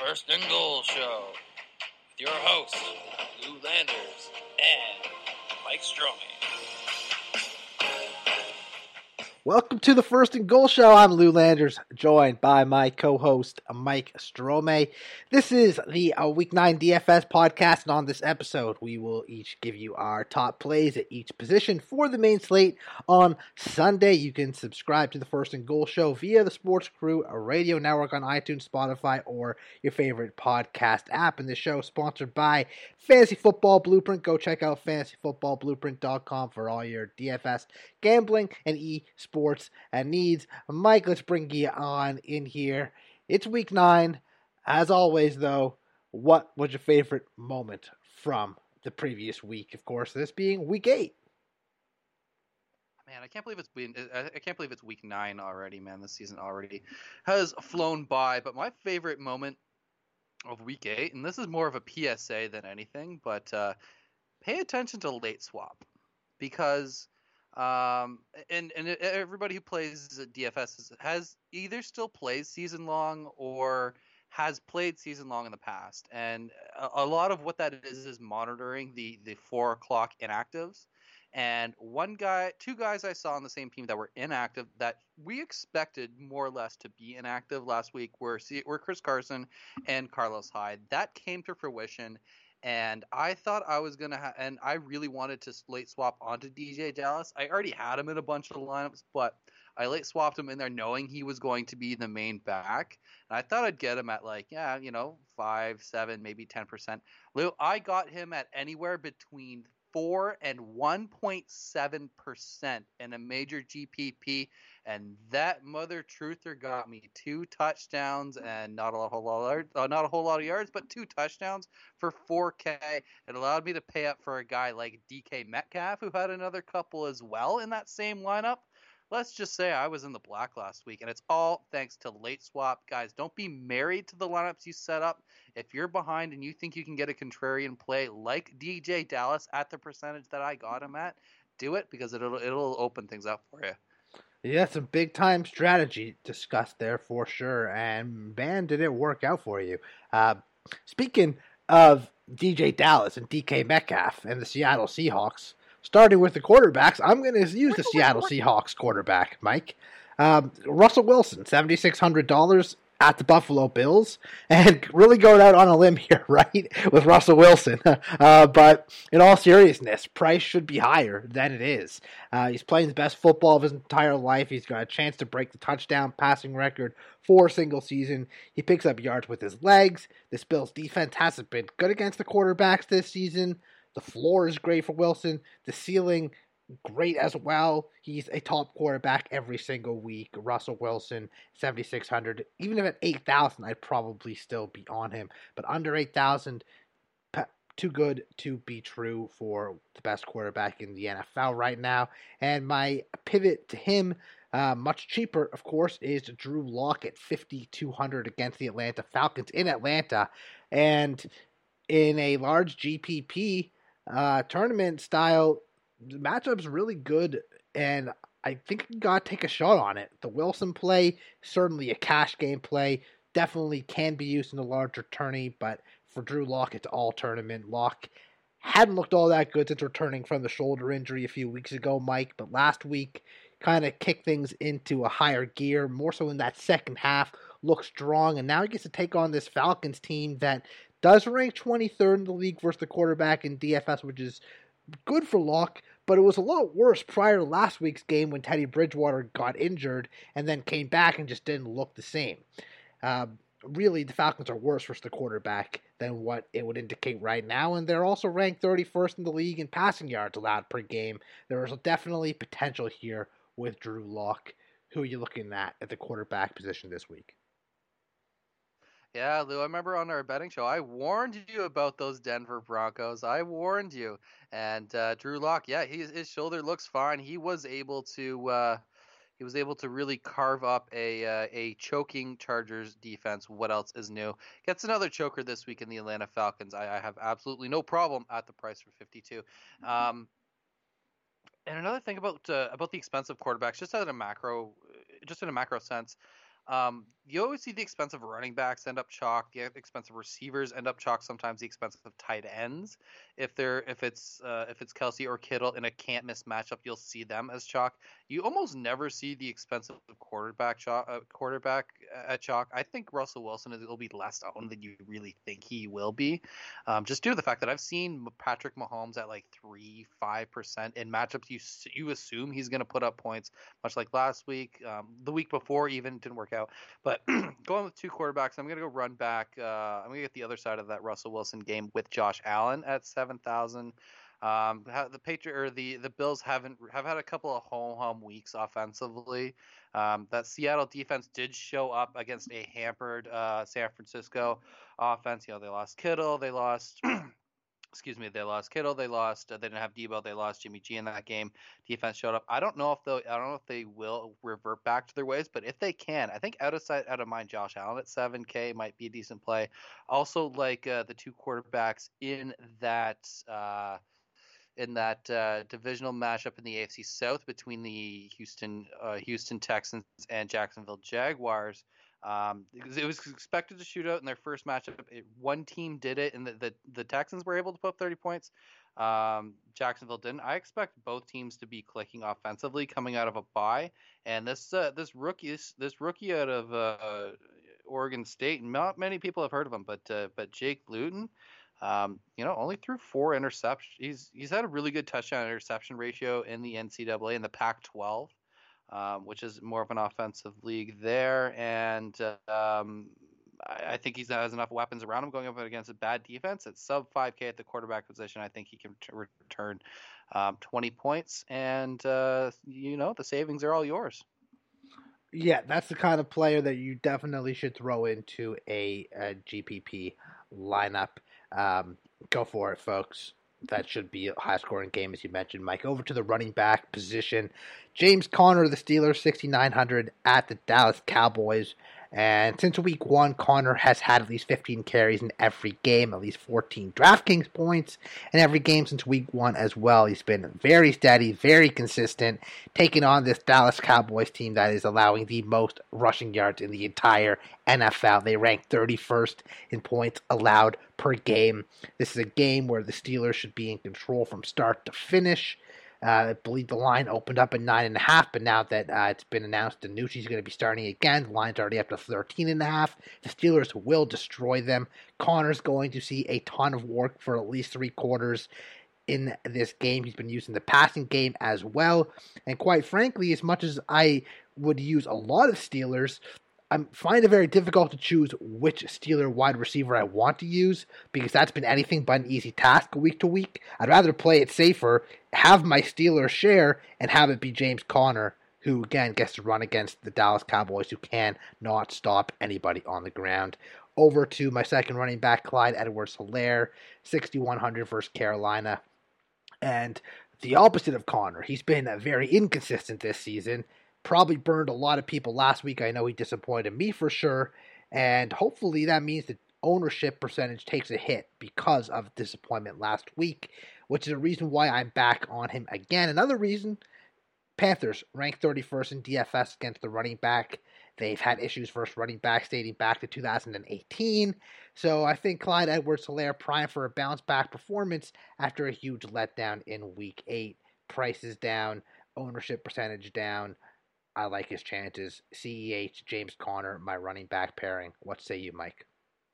First and Goal Show with your hosts, Lou Landers and Mike Stromey. Welcome to the First and Goal Show. I'm Lou Landers, joined by my co-host, Mike Stromey. This is the Week 9 DFS podcast, and on this episode, we will each give you our top plays at each position for the main slate on Sunday. You can subscribe to the First and Goal Show via the Sports Crew Radio Network on iTunes, Spotify, or your favorite podcast app. And the show is sponsored by Fantasy Football Blueprint. Go check out fantasyfootballblueprint.com for all your DFS gambling and esports and needs. Mike, let's bring you on in here. It's week 9. As always, though, what was your favorite moment from the previous week? Of course, this being week 8. Man, I can't believe it's week 9 already, man. This season already has flown by. But my favorite moment of week 8, and this is more of a PSA than anything, but pay attention to late swap, because and everybody who plays DFS has either still plays season long or has played season long in the past, and a lot of what that is monitoring the 4 o'clock inactives. And two guys I saw on the same team that were inactive that we expected more or less to be inactive last week were Chris Carson and Carlos Hyde. That came to fruition, and I thought I was going to and I really wanted to late swap onto DJ Dallas. I already had him in a bunch of lineups, but I late swapped him in there knowing he was going to be the main back. And I thought I'd get him at 5, 7, maybe 10%. Lou, I got him at anywhere between 4 and 1.7% in a major GPP, and that mother truther got me 2 touchdowns and not a whole lot of yards, but 2 touchdowns for $4K. It allowed me to pay up for a guy like DK Metcalf, who had another couple as well in that same lineup. Let's just say I was in the black last week, and it's all thanks to late swap. Guys, don't be married to the lineups you set up. If you're behind and you think you can get a contrarian play like DJ Dallas at the percentage that I got him at, do it, because it'll open things up for you. Yeah, some big-time strategy discussed there for sure, and man, did it work out for you. Speaking of DJ Dallas and DK Metcalf and the Seattle Seahawks, starting with the quarterbacks, I'm going to use the Seattle Seahawks quarterback, Mike. Russell Wilson, $7,600 at the Buffalo Bills, and really going out on a limb here, right, with Russell Wilson. But in all seriousness, price should be higher than it is. He's playing the best football of his entire life. He's got a chance to break the touchdown passing record for a single season. He picks up yards with his legs. This Bills defense hasn't been good against the quarterbacks this season. The floor is great for Wilson. The ceiling, great as well. He's a top quarterback every single week. Russell Wilson, 7,600. Even if at 8,000, I'd probably still be on him. But under 8,000, too good to be true for the best quarterback in the NFL right now. And my pivot to him, much cheaper, of course, is Drew Lock at 5,200 against the Atlanta Falcons in Atlanta. And in a large GPP tournament style, the matchup's really good, and I think you got to take a shot on it. The Wilson play, certainly a cash game play, definitely can be used in a larger tourney, but for Drew Lock, it's all tournament. Lock hadn't looked all that good since returning from the shoulder injury a few weeks ago, Mike, but last week kind of kicked things into a higher gear, more so in that second half, looked strong, and now he gets to take on this Falcons team that does rank 23rd in the league versus the quarterback in DFS, which is good for Lock, but it was a lot worse prior to last week's game when Teddy Bridgewater got injured and then came back and just didn't look the same. Really, the Falcons are worse versus the quarterback than what it would indicate right now, and they're also ranked 31st in the league in passing yards allowed per game. There is definitely potential here with Drew Lock. Who are you looking at the quarterback position this week? Yeah, Lou, I remember on our betting show, I warned you about those Denver Broncos. I warned you. And Drew Lock, yeah, his shoulder looks fine. He was able to really carve up a choking Chargers defense. What else is new? Gets another choker this week in the Atlanta Falcons. I have absolutely no problem at the price for 52. And another thing about the expensive quarterbacks, just in a macro sense, You always see the expensive running backs end up chalk, the expensive receivers end up chalk, sometimes the expensive tight ends. If it's Kelsey or Kittle in a can't miss matchup, you'll see them as chalk. You almost never see the expensive quarterback at chalk. I think Russell Wilson will be less owned than you really think he will be, just due to the fact that I've seen Patrick Mahomes at like 3-5% in matchups you assume he's going to put up points, much like last week, the week before even didn't work out. But going with two quarterbacks, I'm going to go run back. I'm going to get the other side of that Russell Wilson game with Josh Allen at 7,000. The Bills have had a couple of home weeks offensively. That Seattle defense did show up against a hampered San Francisco offense. They lost Kittle, they lost. Excuse me, they lost Kittle, they didn't have Debo, they lost Jimmy G in that game. Defense showed up. I don't know if they will revert back to their ways, but if they can, I think out of sight, out of mind, Josh Allen at 7K might be a decent play. Also, like the two quarterbacks in that divisional matchup in the AFC South between the Houston Texans and Jacksonville Jaguars. It was expected to shoot out in their first matchup. One team did it, and the Texans were able to put up 30 points. Jacksonville didn't. I expect both teams to be clicking offensively coming out of a bye. And this rookie out of Oregon State, not many people have heard of him, but Jake Luton, only threw 4 interceptions. He's had a really good touchdown interception ratio in the NCAA in the Pac-12. Which is more of an offensive league there, and I think he has enough weapons around him going up against a bad defense. At sub 5K at the quarterback position, I think he can return 20 points, and the savings are all yours. Yeah, that's the kind of player that you definitely should throw into a GPP lineup. Go for it, folks. That should be a high-scoring game, as you mentioned, Mike. Over to the running back position. James Conner of the Steelers, 6,900 at the Dallas Cowboys. And since week 1, Conner has had at least 15 carries in every game, at least 14 DraftKings points in every game since week 1 as well. He's been very steady, very consistent, taking on this Dallas Cowboys team that is allowing the most rushing yards in the entire NFL. They rank 31st in points allowed per game. This is a game where the Steelers should be in control from start to finish. I believe the line opened up at 9.5, but now that it's been announced Danucci's going to be starting again, the line's already up to 13.5. The Steelers will destroy them. Connor's going to see a ton of work for at least 3 quarters in this game. He's been using the passing game as well. And quite frankly, as much as I would use a lot of Steelers, I find it very difficult to choose which Steeler wide receiver I want to use because that's been anything but an easy task week to week. I'd rather play it safer, have my Steeler share, and have it be James Conner, who again gets to run against the Dallas Cowboys, who can not stop anybody on the ground. Over to my second running back, Clyde Edwards-Helaire, 6,100 versus Carolina. And the opposite of Conner, he's been very inconsistent this season. Probably burned a lot of people last week. I know he disappointed me for sure. And hopefully that means the ownership percentage takes a hit because of disappointment last week, which is a reason why I'm back on him again. Another reason, Panthers ranked 31st in DFS against the running back. They've had issues versus running backs dating back to 2018. So I think Clyde Edwards-Helaire primed for a bounce-back performance after a huge letdown in Week 8. Price is down, ownership percentage down. I like his chances. CEH, James Conner, my running back pairing. What say you, Mike?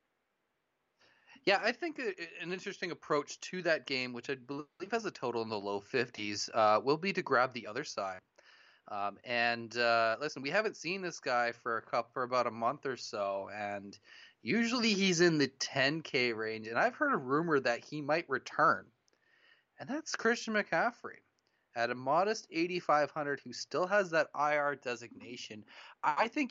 Yeah, I think an interesting approach to that game, which I believe has a total in the low 50s, will be to grab the other side. Listen, we haven't seen this guy for about a month or so, and usually he's in the 10K range, and I've heard a rumor that he might return, and that's Christian McCaffrey. At a modest 8,500, who still has that IR designation. I even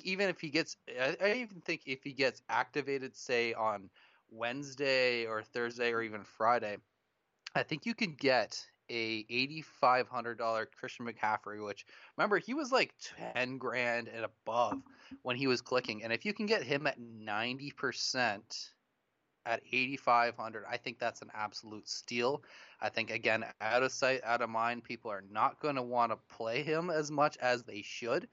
think if he gets activated, say on Wednesday or Thursday or even Friday, I think you can get a $8,500 Christian McCaffrey, which remember he was like 10 grand and above when he was clicking, and if you can get him at 90%. At 8,500, I think that's an absolute steal. I think, again, out of sight, out of mind, people are not going to want to play him as much as they should.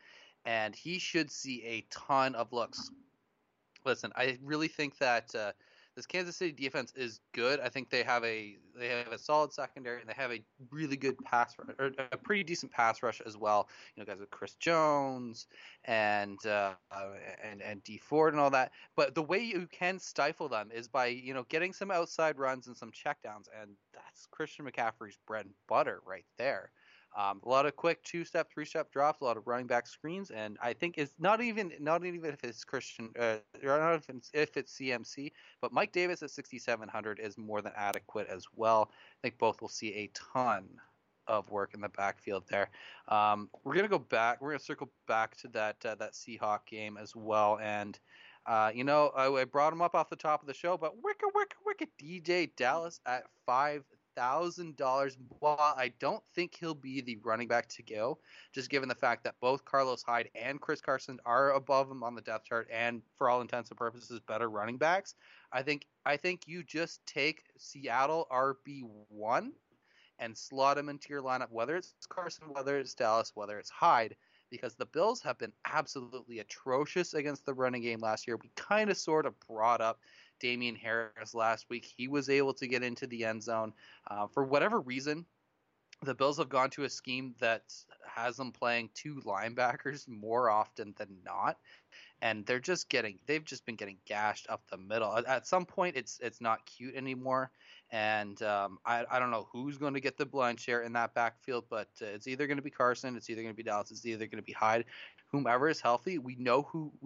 and he should see a ton of looks. Listen, I really think that this Kansas City defense is good. I think they have a solid secondary, and they have a really good pass rush, or a pretty decent pass rush as well. Guys with Chris Jones and Dee Ford and all that. But the way you can stifle them is by getting some outside runs and some checkdowns, and that's Christian McCaffrey's bread and butter right there. A lot of quick 2-step, 3-step drops, a lot of running back screens, and I think it's not even if it's Christian, not if it's CMC, but Mike Davis at 6,700 is more than adequate as well. I think both will see a ton of work in the backfield there. We're gonna circle back to that Seahawk game as well, and I brought him up off the top of the show, but wicka DJ Dallas at $5,000. While I don't think he'll be the running back to go, just given the fact that both Carlos Hyde and Chris Carson are above him on the depth chart and for all intents and purposes better running backs, I think you just take Seattle RB1 and slot him into your lineup, whether it's Carson, whether it's Dallas, whether it's Hyde, because the Bills have been absolutely atrocious against the running game last year. We kind of sort of brought up Damian Harris last week. He was able to get into the end zone. For whatever reason, the Bills have gone to a scheme that has them playing two linebackers more often than not, and they've just been getting gashed up the middle. At some point, it's not cute anymore, and I don't know who's going to get the blind share in that backfield, but it's either going to be Carson, it's either going to be Dallas, it's either going to be Hyde. Whomever is healthy, we know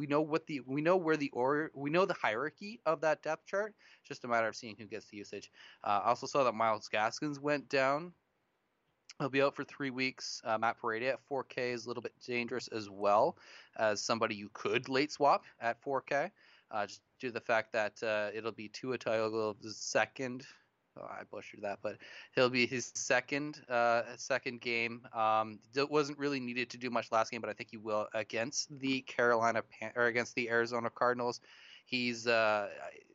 the hierarchy of that depth chart. It's just a matter of seeing who gets the usage. I also saw that Myles Gaskins went down. He'll be out for 3 weeks. Matt Paredes at 4K is a little bit dangerous as well as somebody you could late swap at 4K. Just due to the fact that it'll be Tua Tagovailoa's second. Oh, I butchered that, but he'll be his second game. It wasn't really needed to do much last game, but I think he will against the against the Arizona Cardinals. He's the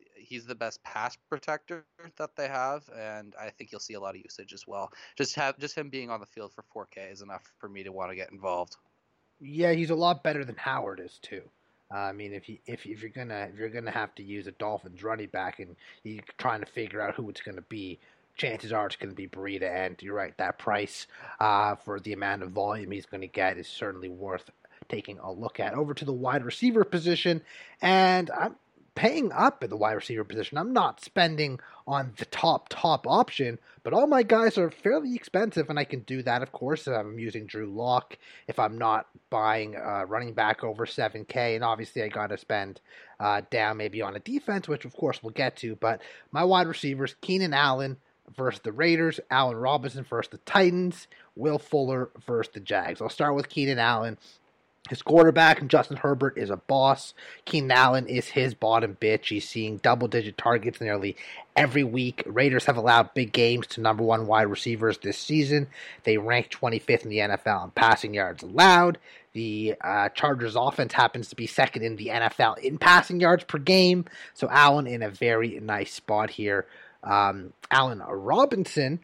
best pass protector that they have, and I think you'll see a lot of usage as well. Just him being on the field for 4K is enough for me to want to get involved. Yeah, he's a lot better than Howard is too. I mean, if you're gonna have to use a Dolphins running back and you're trying to figure out who it's gonna be, chances are it's gonna be Breida. And you're right, that price for the amount of volume he's gonna get is certainly worth taking a look at. Over to the wide receiver position, and I'm paying up at the wide receiver position. I'm not spending on the top option, but all my guys are fairly expensive, and I can do that, of course, if I'm using Drew Lock, if I'm not buying a running back over 7K, and obviously I got to spend down maybe on a defense, which of course we'll get to, but my wide receivers, Keenan Allen versus the Raiders, Allen Robinson versus the Titans, Will Fuller versus the Jags. I'll start with Keenan Allen. His quarterback, Justin Herbert, is a boss. Keenan Allen is his bottom bitch. He's seeing double-digit targets nearly every week. Raiders have allowed big games to number one wide receivers this season. They rank 25th in the NFL in passing yards allowed. The Chargers offense happens to be second in the NFL in passing yards per game. So Allen in a very nice spot here. Allen Robinson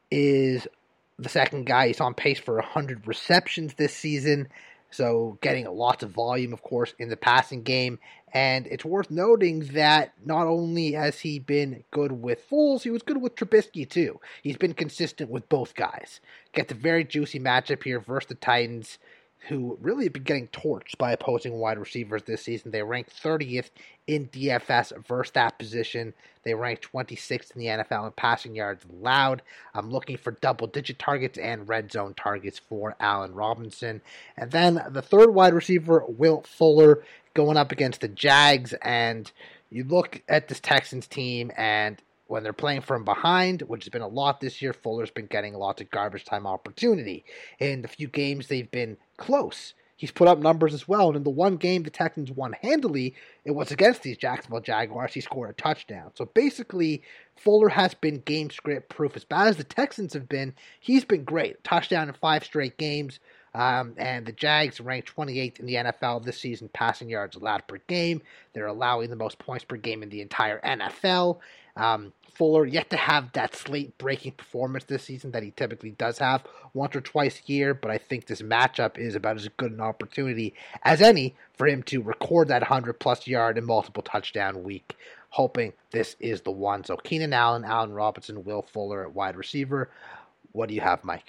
is the second guy. He's on pace for 100 receptions this season. So getting lots of volume, of course, in the passing game. And it's worth noting that not only has he been good with Foles, he was good with Trubisky too. He's been consistent with both guys. Gets a very juicy matchup here versus the Titans, who really have been getting torched by opposing wide receivers this season. They rank 30th in DFS versus that position. They rank 26th in the NFL in passing yards allowed. I'm looking for double-digit targets and red zone targets for Allen Robinson. And then the third wide receiver, Will Fuller, going up against the Jags. And you look at this Texans team, and when they're playing from behind, which has been a lot this year, Fuller's been getting lots of garbage time opportunity. In the few games they've been close, he's put up numbers as well. And in the one game the Texans won handily, it was against these Jacksonville Jaguars. He scored a touchdown. So basically, Fuller has been game script proof. As bad as the Texans have been, he's been great. Touchdown in 5 straight games. And the Jags ranked 28th in the NFL this season, passing yards allowed per game. They're allowing the most points per game in the entire NFL. Fuller yet to have that slate-breaking performance this season that he typically does have once or twice a year, but I think this matchup is about as good an opportunity as any for him to record that 100-plus yard and multiple touchdown week, hoping this is the one. So Keenan Allen, Allen Robinson, Will Fuller at wide receiver. What do you have, Mike?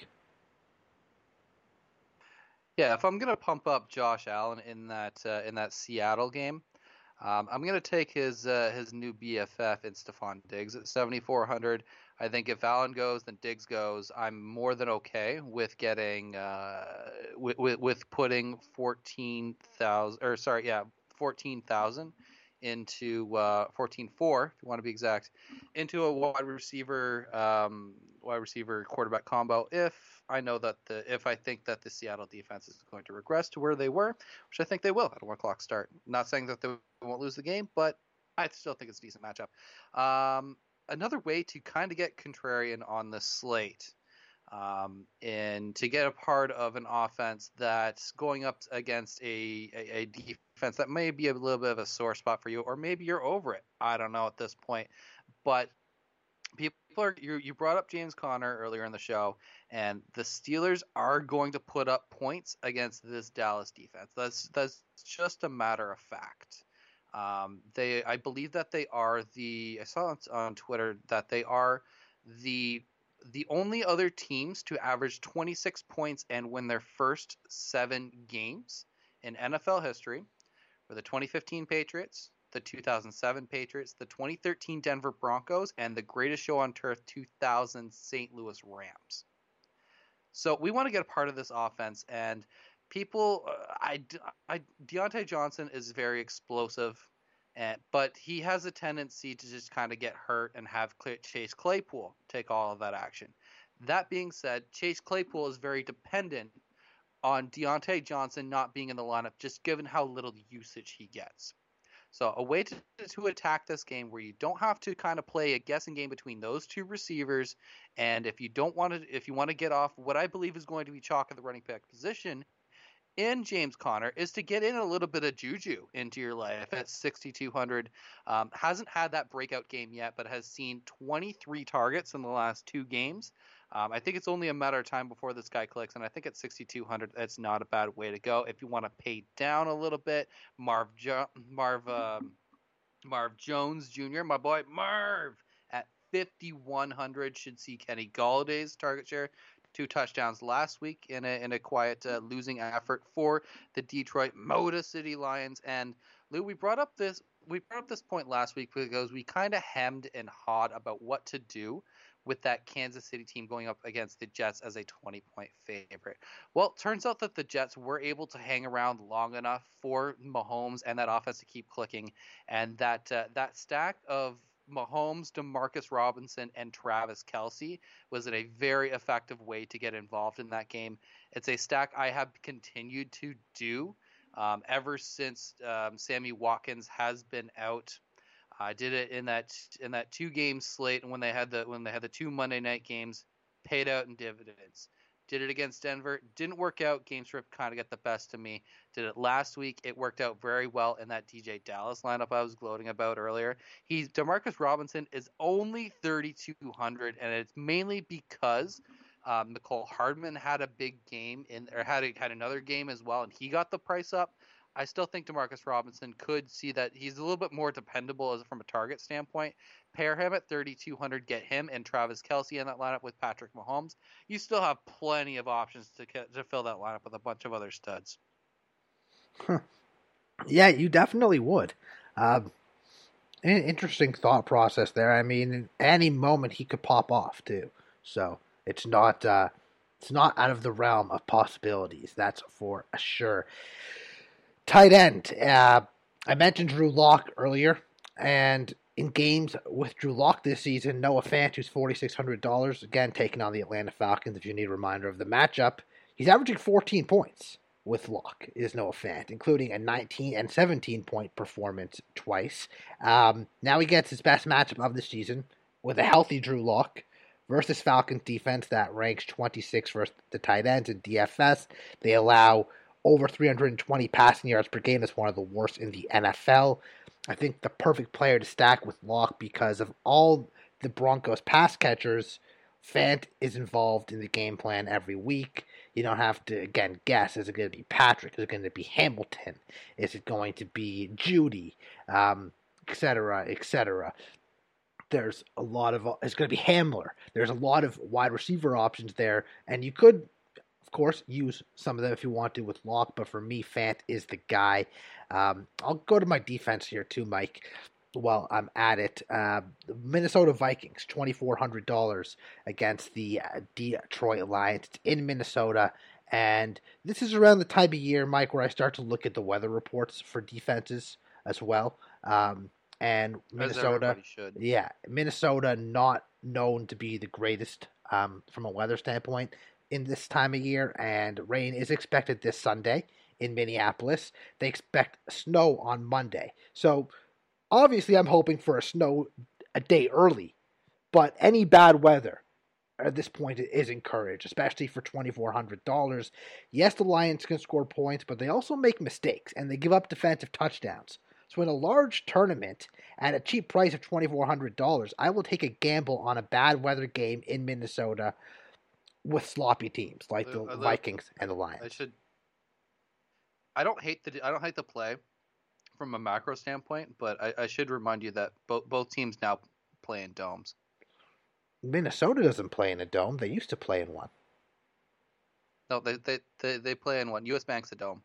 Yeah, if I'm gonna pump up Josh Allen in that Seattle game, I'm gonna take his new BFF in Stephon Diggs at 7,400. I think if Allen goes, then Diggs goes. I'm more than okay with getting with putting 14,000 into 14.4 if you want to be exact, into a wide receiver quarterback combo if I think that the Seattle defense is going to regress to where they were, which I think they will at a 1 o'clock start. Not saying that they won't lose the game, but I still think it's a decent matchup. Another way to kind of get contrarian on the slate, and to get a part of an offense that's going up against a defense that may be a little bit of a sore spot for you, or maybe you're over it. I don't know at this point, but you brought up James Conner earlier in the show, and the Steelers are going to put up points against this Dallas defense. That's just a matter of fact. I believe that they are I saw on Twitter that they are the only other teams to average 26 points and win their first 7 games in NFL history were the 2015 Patriots, the 2007 Patriots, the 2013 Denver Broncos, and the greatest show on turf 2000 St. Louis Rams. So we want to get a part of this offense, and Deontay Johnson is very explosive, but he has a tendency to just kind of get hurt and have Chase Claypool take all of that action. That being said, Chase Claypool is very dependent on Deontay Johnson not being in the lineup, just given how little usage he gets. So a way to attack this game where you don't have to kind of play a guessing game between those two receivers, and if you want to get off what I believe is going to be chalk at the running back position in James Conner, is to get in a little bit of juju into your life at 6,200. Hasn't had that breakout game yet, but has seen 23 targets in the last 2 games. I think it's only a matter of time before this guy clicks, and I think at 6,200, that's not a bad way to go. If you want to pay down a little bit, Marv Jones Jr., my boy Marv, at 5,100 should see Kenny Galladay's target share. 2 touchdowns last week in a quiet losing effort for the Detroit Motor City Lions. And Lou, we brought up this point last week because we kind of hemmed and hawed about what to do with that Kansas City team going up against the Jets as a 20-point favorite. Well, it turns out that the Jets were able to hang around long enough for Mahomes and that offense to keep clicking, and that stack of Mahomes, DeMarcus Robinson, and Travis Kelce was a very effective way to get involved in that game. It's a stack I have continued to do ever since Sammy Watkins has been out. I did it in that 2-game slate, and when they had the 2 Monday night games, paid out in dividends. Did it against Denver, didn't work out. Game script kind of got the best of me. Did it last week, it worked out very well in that DJ Dallas lineup I was gloating about earlier. DeMarcus Robinson is only 3,200, and it's mainly because Mecole Hardman had a big game had another game as well, and he got the price up. I still think DeMarcus Robinson could see that he's a little bit more dependable from a target standpoint. Pair him at 3,200, get him and Travis Kelce in that lineup with Patrick Mahomes. You still have plenty of options to fill that lineup with a bunch of other studs. Yeah, you definitely would. Interesting thought process there. I mean, any moment he could pop off too. So it's not out of the realm of possibilities. That's for sure. Tight end. I mentioned Drew Lock earlier, and in games with Drew Lock this season, Noah Fant, who's $4,600, again taking on the Atlanta Falcons. If you need a reminder of the matchup, he's averaging 14 points with Lock, is Noah Fant, including a 19 and 17-point performance twice. Now he gets his best matchup of the season with a healthy Drew Lock versus Falcons defense that ranks 26th versus the tight ends in DFS. They allow over 320 passing yards per game. Is one of the worst in the NFL. I think the perfect player to stack with Locke because of all the Broncos pass catchers. Fant is involved in the game plan every week. You don't have to, again, guess. Is it going to be Patrick? Is it going to be Hamilton? Is it going to be Judy? Etc., etc. There's a lot of, it's going to be Hamler. There's a lot of wide receiver options there, and you could, of course, use some of them if you want to with Locke, but for me, Fant is the guy. I'll go to my defense here too, Mike, while I'm at it. The Minnesota Vikings, $2,400 against the Detroit Lions. It's in Minnesota, and this is around the time of year, Mike, where I start to look at the weather reports for defenses as well. And Minnesota, Minnesota not known to be the greatest from a weather standpoint in this time of year, and rain is expected this Sunday in Minneapolis. They expect snow on Monday. So obviously I'm hoping for snow a day early, but any bad weather at this point is encouraged, especially for $2,400. Yes, the Lions can score points, but they also make mistakes, and they give up defensive touchdowns. So in a large tournament at a cheap price of $2,400, I will take a gamble on a bad weather game in Minnesota with sloppy teams like the Vikings and the Lions. I don't hate the play from a macro standpoint, but I should remind you that both teams now play in domes. Minnesota doesn't play in a dome. They used to play in one. No, they play in one. US Bank's a dome.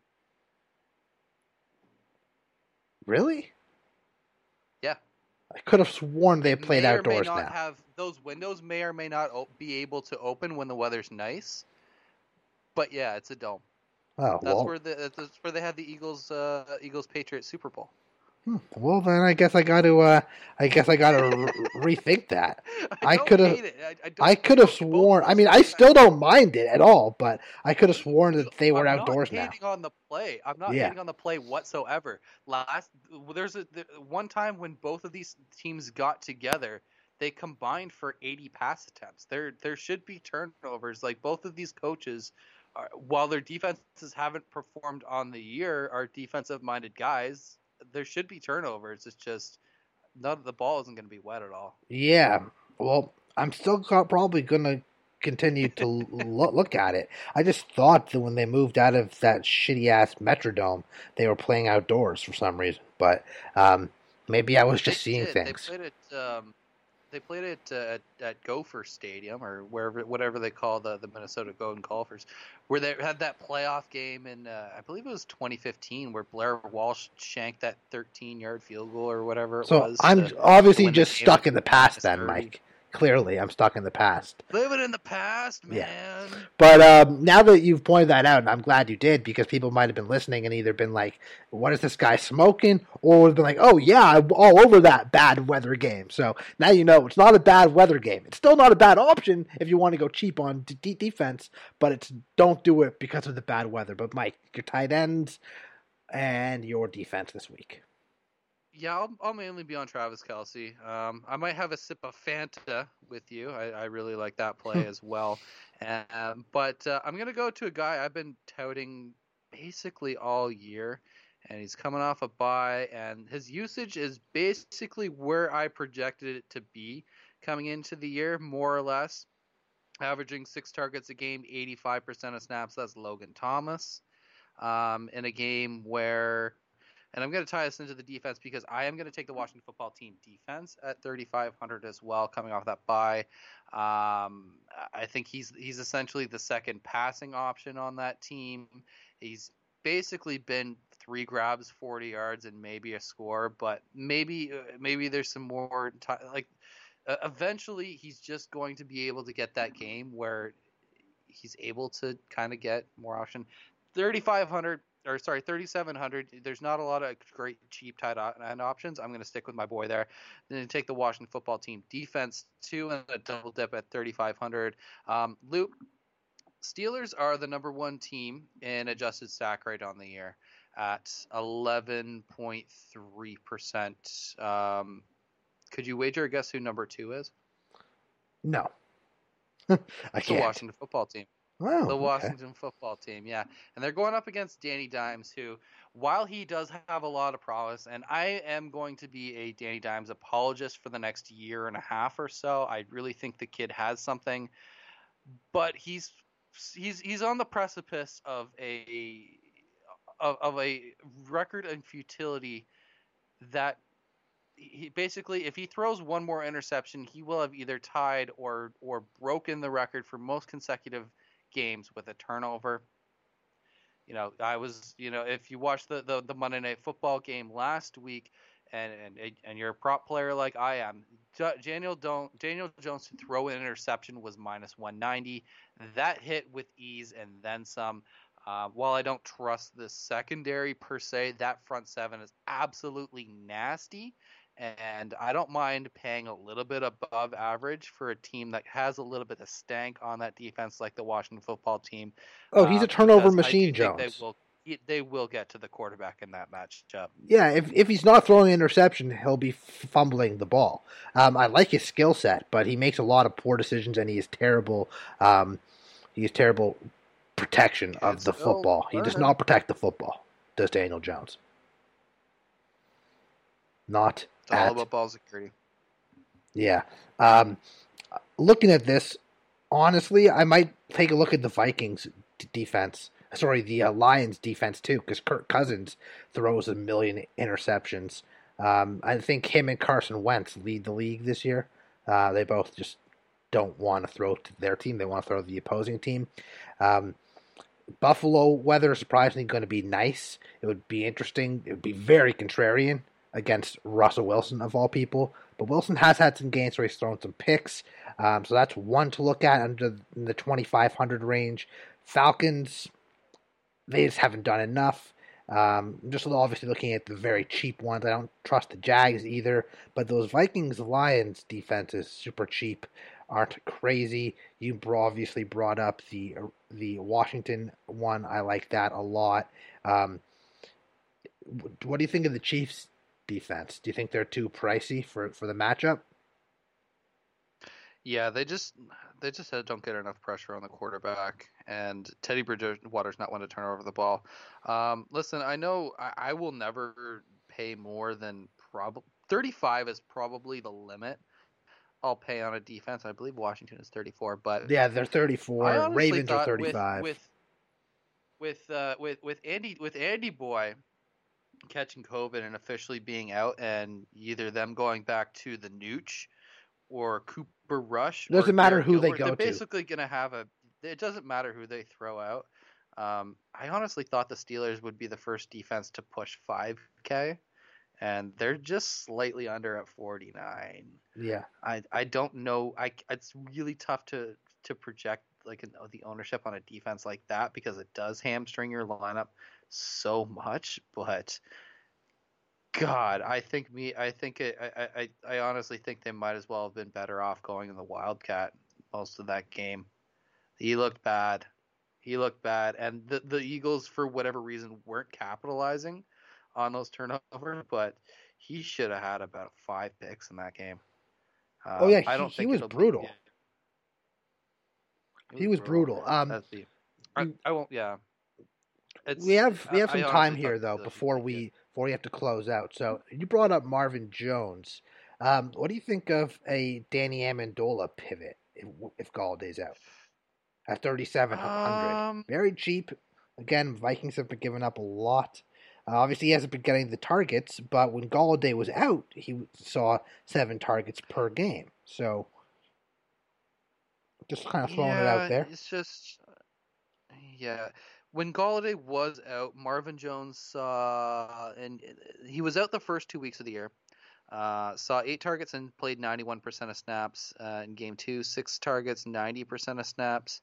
Really? Yeah. I could have sworn they played outdoors now. Those windows may or may not be able to open when the weather's nice. But yeah, it's a dome. Oh, that's where they had the Eagles Patriots Super Bowl. Well, then I guess I got to rethink that. I could have sworn. I mean, I still don't mind it at all, but I could have sworn that they were outdoors now. I'm not hating on the play. I'm not hating on the play whatsoever. There's one time when both of these teams got together, they combined for 80 pass attempts. There should be turnovers. Like both of these coaches, while their defenses haven't performed on the year, are defensive-minded guys. There should be turnovers. It's just the ball isn't going to be wet at all. Yeah. Well, I'm still probably going to continue to look at it. I just thought that when they moved out of that shitty-ass Metrodome, they were playing outdoors for some reason. But maybe I was just seeing things. They played it at Gopher Stadium or whatever they call the Minnesota Golden Gophers, where they had that playoff game in I believe it was 2015, where Blair Walsh shanked that 13-yard field goal or whatever it was. So I'm obviously just stuck in the past then, Mike. Clearly, I'm stuck in the past. Living in the past, man. Yeah. But now that you've pointed that out, and I'm glad you did, because people might have been listening and either been like, what is this guy smoking? Or would have been like, oh, yeah, I'm all over that bad weather game. So now you know it's not a bad weather game. It's still not a bad option if you want to go cheap on defense, but don't do it because of the bad weather. But, Mike, your tight ends and your defense this week. Yeah, I'll mainly be on Travis Kelce. I might have a sip of Fanta with you. I really like that play as well. But I'm going to go to a guy I've been touting basically all year, and he's coming off a bye, and his usage is basically where I projected it to be coming into the year, more or less. Averaging 6 targets a game, 85% of snaps. That's Logan Thomas. In a game where... And I'm going to tie this into the defense because I am going to take the Washington Football Team defense at 3,500 as well, coming off that bye. I think he's essentially the second passing option on that team. He's basically been 3 grabs, 40 yards, and maybe a score. But maybe there's some more. Eventually, he's just going to be able to get that game where he's able to kind of get more option. 3,700. There's not a lot of great cheap tight end options. I'm going to stick with my boy there. Then take the Washington Football Team defense too, and a double dip at 3,500. Luke, Steelers are the number 1 team in adjusted sack rate on the year at 11.3%. Could you wager a guess who number 2 is? No, I can't. The Washington Football Team. Wow. The Okay. Washington football team, yeah. And they're going up against Danny Dimes, who, while he does have a lot of promise, and I am going to be a Danny Dimes apologist for the next year and a half or so. I really think the kid has something, but he's on the precipice of a record and futility that he basically, if he throws one more interception, he will have either tied or broken the record for most consecutive games with a turnover. If you watched the Monday Night Football game last week, and you're a prop player like I am, Daniel Jones to throw an interception was minus 190. That hit with ease and then some. While I don't trust the secondary per se, that front seven is absolutely nasty. And I don't mind paying a little bit above average for a team that has a little bit of stank on that defense, like the Washington Football Team, Oh, he's a turnover because I do machine, think Jones. they will get to the quarterback in that matchup. Yeah, if he's not throwing an interception, he'll be fumbling the ball. I like his skill set, but he makes a lot of poor decisions, and he is terrible. He has terrible protection of the football. He does not protect the football. Does Daniel Jones? Not It's all about ball security. Yeah. Looking at this, honestly, I might take a look at the Vikings defense. Sorry, the Lions defense too, because Kirk Cousins throws a million interceptions. I think him and Carson Wentz lead the league this year. They both just don't want to throw to their team. They want to throw to the opposing team. Buffalo weather is surprisingly going to be nice. It would be interesting. It would be very contrarian against Russell Wilson, of all people. But Wilson has had some games where he's thrown some picks. So that's one to look at under the 2,500 range. Falcons, they just haven't done enough. Just obviously looking at the very cheap ones. I don't trust the Jags either. But those Vikings-Lions defense is super cheap. Aren't crazy. You obviously brought up the Washington one. I like that a lot. What do you think of the Chiefs' defense? Do you think they're too pricey for the matchup? Yeah, they just don't get enough pressure on the quarterback, and Teddy Bridgewater's not one to turn over the ball. Listen, I know I will never pay more than 35 is probably the limit I'll pay on a defense. I believe Washington is 34, but yeah, they're 34. Ravens are 35. With Andy Boy catching COVID and officially being out, and either them going back to the Nooch or Cooper Rush. Doesn't matter who they go They're to. basically going to have it doesn't matter who they throw out. I honestly thought the Steelers would be the first defense to push 5K, and they're just slightly under at 49. Yeah. I don't know. It's really tough to project like the ownership on a defense like that, because it does hamstring your lineup so much. But God, I honestly think they might as well have been better off going in the Wildcat most of that game. He looked bad. And the Eagles, for whatever reason, weren't capitalizing on those turnovers, but he should have had about 5 picks in that game. Oh yeah, I don't think he was brutal. He was brutal. I won't. Yeah. We have some time here though before we have to close out. So you brought up Marvin Jones. What do you think of a Danny Amendola pivot if Galladay's out at 3,700? Very cheap. Again, Vikings have been giving up a lot. Obviously, he hasn't been getting the targets, but when Galladay was out, he saw 7 targets per game. So just kind of throwing it out there. It's just, when Galladay was out, Marvin Jones saw, and he was out the first 2 weeks of the year. Saw 8 targets and played 91% of snaps in game 2. 6 targets, 90% of snaps.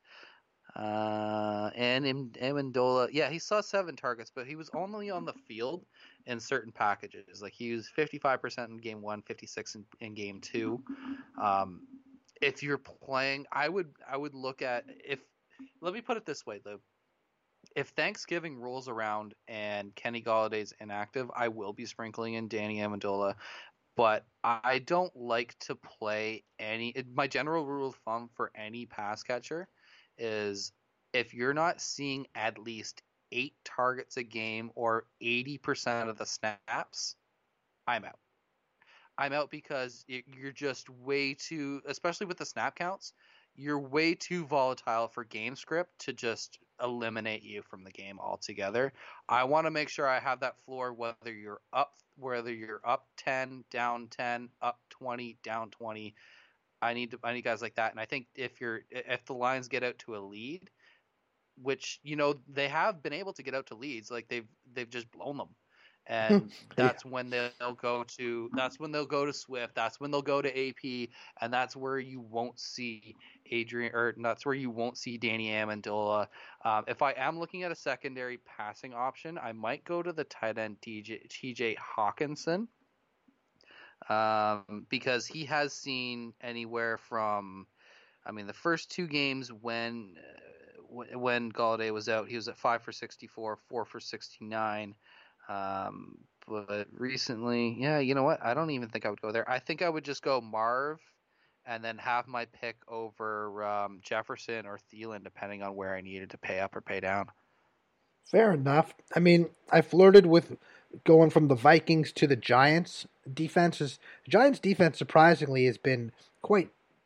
And Amendola, he saw 7 targets, but he was only on the field in certain packages. Like he was 55% in game 1, 56 in game 2. If you're playing, I would look at let me put it this way, Lou. If Thanksgiving rolls around and Kenny Galladay's inactive, I will be sprinkling in Danny Amendola. But I don't like to play my general rule of thumb for any pass catcher is if you're not seeing at least 8 targets a game or 80% of the snaps, I'm out. I'm out because you're just way too, especially with the snap counts, you're way too volatile for game script to just eliminate you from the game altogether. I want to make sure I have that floor whether you're up 10, down 10, up 20, down 20. I need guys like that. And I think if the Lions get out to a lead, which they have been able to get out to leads, like they've just blown them. And that's when they'll go to Swift. That's when they'll go to AP, and that's where you won't see that's where you won't see Danny Amendola. If I am looking at a secondary passing option, I might go to the tight end TJ Hawkinson, because he has seen anywhere from, the first 2 games when Golladay was out, he was at 5 for 64, 4 for 69. But recently, you know what? I don't even think I would go there. I think I would just go Marv and then have my pick over Jefferson or Thielen, depending on where I needed to pay up or pay down. Fair enough. I flirted with going from the Vikings to the Giants defenses. The Giants defense, surprisingly, has been quite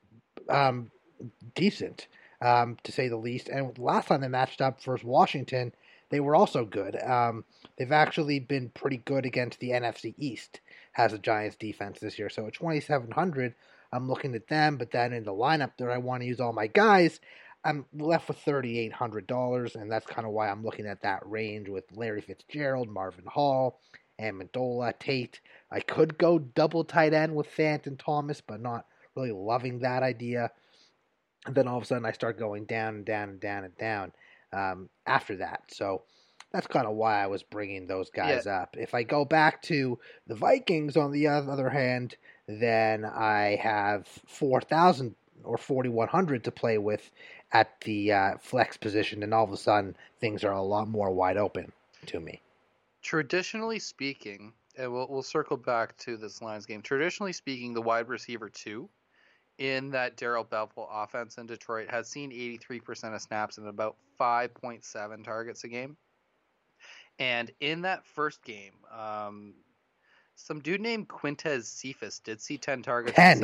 decent, to say the least. And last time they matched up versus Washington, they were also good. They've actually been pretty good against the NFC East, has the Giants defense this year. So at 2,700, I'm looking at them, but then in the lineup there I want to use all my guys, I'm left with $3,800, and that's kind of why I'm looking at that range with Larry Fitzgerald, Marvin Hall, Amendola, Tate. I could go double tight end with Fant and Thomas, but not really loving that idea. And then all of a sudden I start going down and down and down and down after that. So that's kind of why I was bringing those guys up. If I go back to the Vikings, on the other hand, then I have 4,000 or 4,100 to play with at the flex position, and all of a sudden things are a lot more wide open to me. Traditionally speaking, and we'll circle back to this Lions game. Traditionally speaking, the wide receiver 2 in that Darrell Bevell offense in Detroit has seen 83% of snaps and about 5.7 targets a game. And in that first game, some dude named Quintez Cephas did see 10 targets and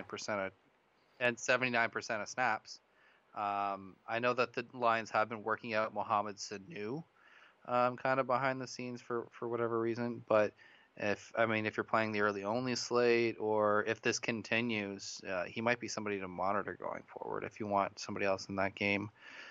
79% of snaps. I know that the Lions have been working out Mohamed Sanu kind of behind the scenes for whatever reason, but if you're playing the early only slate, or if this continues, he might be somebody to monitor going forward if you want somebody else in that game.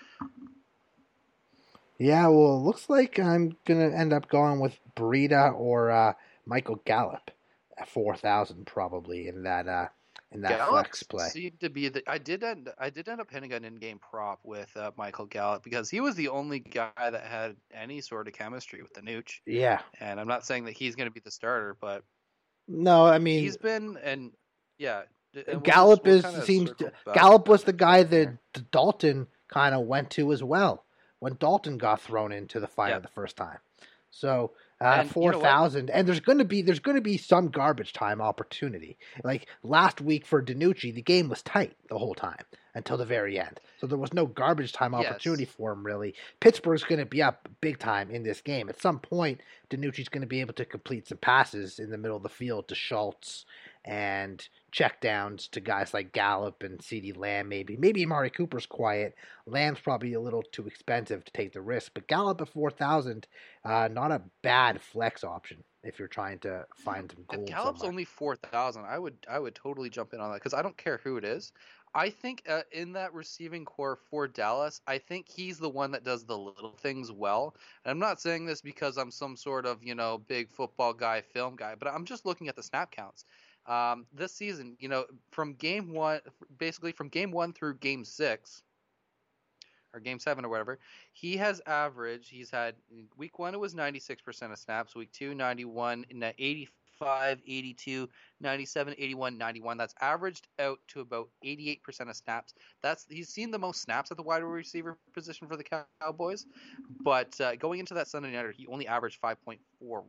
Yeah, well, it looks like I'm going to end up going with Breida or Michael Gallup at 4,000 probably in that Gallup flex play. Seemed to be I did end up hitting an in-game prop with Michael Gallup because he was the only guy that had any sort of chemistry with the Nooch. Yeah. And I'm not saying that he's going to be the starter, but no, he's been, and yeah. And Gallup Gallup was the guy that Dalton kind of went to as well when Dalton got thrown into the fire the first time. So 4,000, and there's going to be some garbage time opportunity. Like last week for DiNucci, the game was tight the whole time until the very end. So there was no garbage time opportunity for him really. Pittsburgh's going to be up big time in this game. At some point, DiNucci's going to be able to complete some passes in the middle of the field to Schultz and checkdowns to guys like Gallup and CeeDee Lamb, maybe Amari Cooper's quiet. Lamb's probably a little too expensive to take the risk, but Gallup at 4,000, not a bad flex option if you're trying to find some gold. If Gallup's only 4,000, I would totally jump in on that because I don't care who it is. I think in that receiving core for Dallas, I think he's the one that does the little things well. And I'm not saying this because I'm some sort of big football guy, film guy, but I'm just looking at the snap counts. This season, from game 1 through game 6 or game 7 or whatever, he's had week 1, it was 96% of snaps, week 2, 91, 85, 82, 97, 81, 91. That's averaged out to about 88% of snaps. He's seen the most snaps at the wide receiver position for the Cowboys, but going into that Sunday nighter, he only averaged 5.41.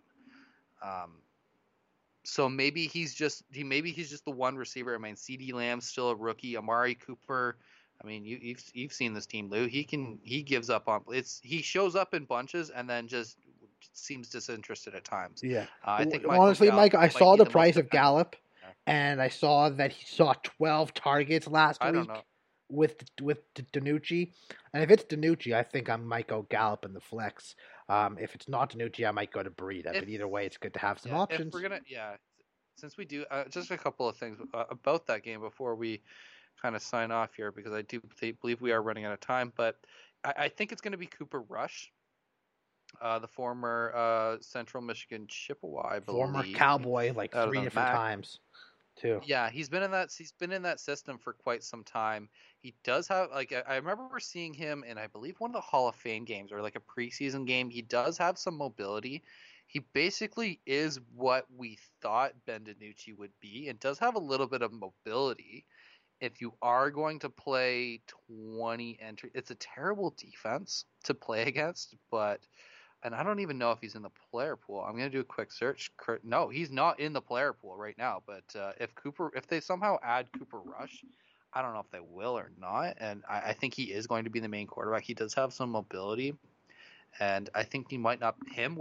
So maybe he's just the one receiver. CeeDee Lamb's still a rookie. Amari Cooper I mean, you've seen this team, Lou. He gives up on he shows up in bunches and then just seems disinterested at times. Yeah. I think honestly, Mike, I saw the price of Gallup, and I saw that he saw 12 targets last week with DiNucci. And if it's DiNucci, I think I might go Gallup in the flex. If it's not DiNucci, I might go to Breida. But either way, it's good to have some options. If we're gonna, since we do, just a couple of things about that game before we kind of sign off here, because I do believe we are running out of time. But I think it's going to be Cooper Rush, the former Central Michigan Chippewa, I believe. Former Cowboy, like 3 different times, too. Yeah, he's been in that system for quite some time. He does have, like, I remember seeing him in, I believe, one of the Hall of Fame games or like a preseason game. He does have some mobility. He basically is what we thought Ben DiNucci would be, and does have a little bit of mobility. If you are going to play 20 entry, it's a terrible defense to play against, and I don't even know if he's in the player pool. I'm going to do a quick search. No, he's not in the player pool right now, but if they somehow add Cooper Rush, I don't know if they will or not, and I think he is going to be the main quarterback. He does have some mobility, and I think you might not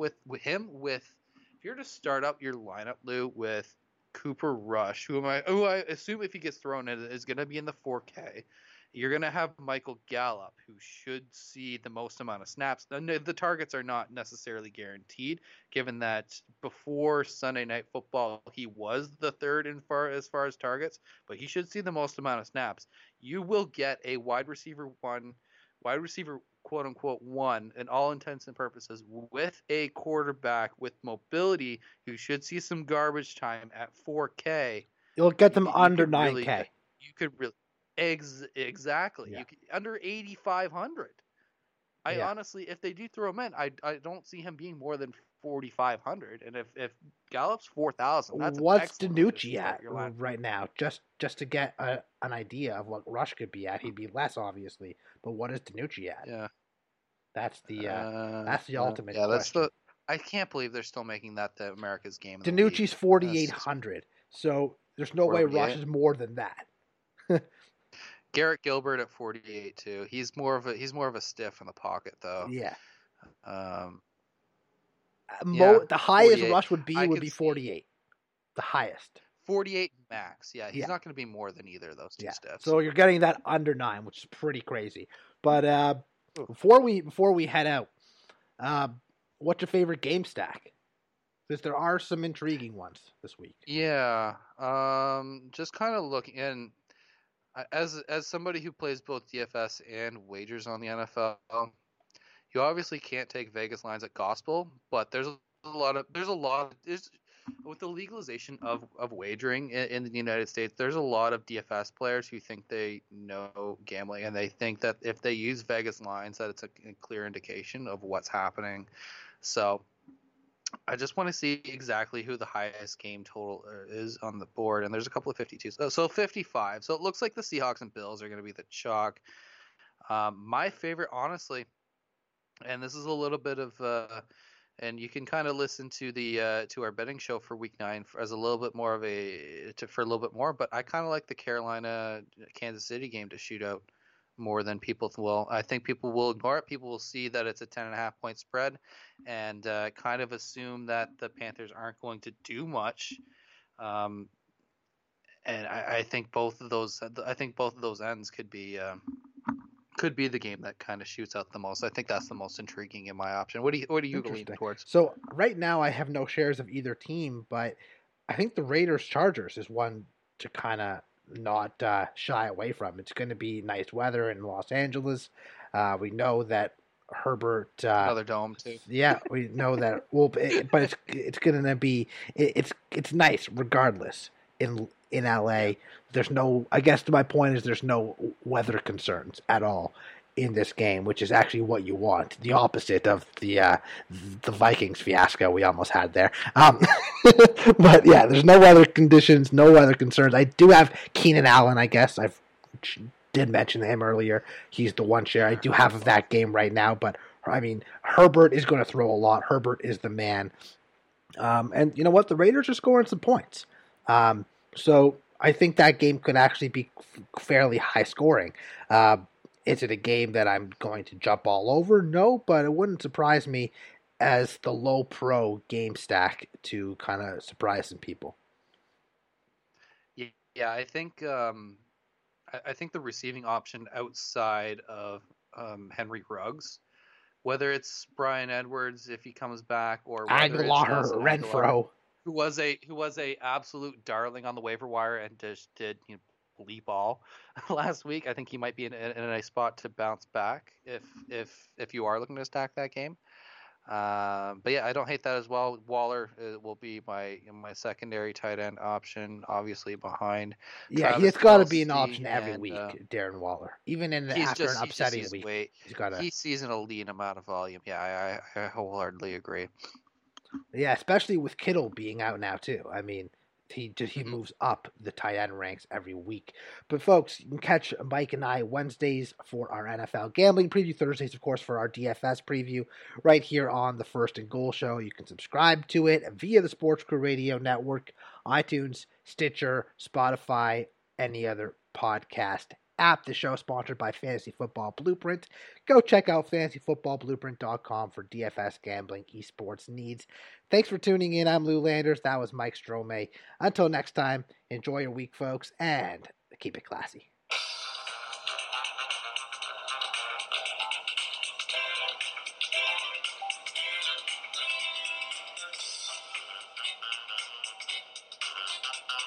if you're to start up your lineup, Lou, with Cooper Rush, who I assume if he gets thrown in is going to be in the 4K. You're going to have Michael Gallup, who should see the most amount of snaps. The targets are not necessarily guaranteed, given that before Sunday Night Football, he was the third as far as targets, but he should see the most amount of snaps. You will get a wide receiver quote unquote one, in all intents and purposes, with a quarterback with mobility who should see some garbage time at 4K. You'll get them under 9K. You could really exactly. Yeah. Under 8,500. Honestly, if they do throw him in, I don't see him being more than 4,500. And if Gallup's 4,000, that's what's DiNucci at right now? Just to get an idea of what Rush could be at. He'd be less, obviously, but what is DiNucci at? Yeah, that's the ultimate. Yeah, question. I can't believe they're still making that the America's game. DiNucci's 4,800, so there's no way Rush is more than that. Garrett Gilbert at 48 too. He's more of a stiff in the pocket though. Yeah. The highest Rush would be 48. The highest. 48 max. Yeah, he's not going to be more than either of those two stiffs. So you're getting that under 9, which is pretty crazy. But before we head out, what's your favorite game stack? Because there are some intriguing ones this week. Yeah. Just kind of looking in. As somebody who plays both DFS and wagers on the NFL, you obviously can't take Vegas lines at gospel, but there's with the legalization of wagering in the United States, there's a lot of DFS players who think they know gambling, and they think that if they use Vegas lines, that it's a clear indication of what's happening. So I just want to see exactly who the highest game total is on the board, and there's a couple of 52s. So 55. So it looks like the Seahawks and Bills are going to be the chalk. My favorite, honestly, and this is a little bit of, and you can kind of listen to the to our betting show for Week 9 as a little bit more of for a little bit more. But I kind of like the Carolina Kansas City game to shoot out more than people will. I think people will ignore it. People will see that it's a 10.5 point spread and kind of assume that the Panthers aren't going to do much. And I think both of those ends could be the game that kind of shoots out the most. I think that's the most intriguing in my option. What are you leaning towards? So right now I have no shares of either team, but I think the Raiders Chargers is one to kind of not shy away from. It's going to be nice weather in Los Angeles. We know that Herbert another dome too. Yeah, we know that. But it's going to be it's nice regardless in LA. There's no. I guess my point is there's no weather concerns at all in this game, which is actually what you want. The opposite of the Vikings fiasco we almost had there. But yeah, there's no weather conditions, no weather concerns. I do have Keenan Allen, I guess. I did mention him earlier. He's the one share I do have of that game right now. But, I mean, Herbert is going to throw a lot. Herbert is the man. And you know what? The Raiders are scoring some points. So I think that game could actually be fairly high scoring. Is it a game that I'm going to jump all over? No, but it wouldn't surprise me as the low pro game stack to kind of surprise some people. Yeah, I think I think the receiving option outside of Henry Ruggs, whether it's Brian Edwards if he comes back, or whether it's Nelson Agholor, Renfro, who was a absolute darling on the waiver wire and just did bleep all last week. I think he might be in a nice spot to bounce back if you are looking to stack that game. But yeah, I don't hate that as well. Waller will be my secondary tight end option, obviously behind. Yeah, he's got to be an option every week, Darren Waller. Even after an upsetting week, he sees an elite amount of volume. Yeah, I wholeheartedly agree. Yeah, especially with Kittle being out now too. I mean, he moves up the tight end ranks every week. But folks, you can catch Mike and I Wednesdays for our NFL gambling preview, Thursdays, of course, for our DFS preview, right here on the First and Goal Show. You can subscribe to it via the Sports Crew Radio Network, iTunes, Stitcher, Spotify, any other podcast app. The show is sponsored by Fantasy Football Blueprint. Go check out fantasyfootballblueprint.com for DFS gambling esports needs. Thanks for tuning in. I'm Lou Landers. That was Mike Strome. Until next time, enjoy your week, folks, and keep it classy.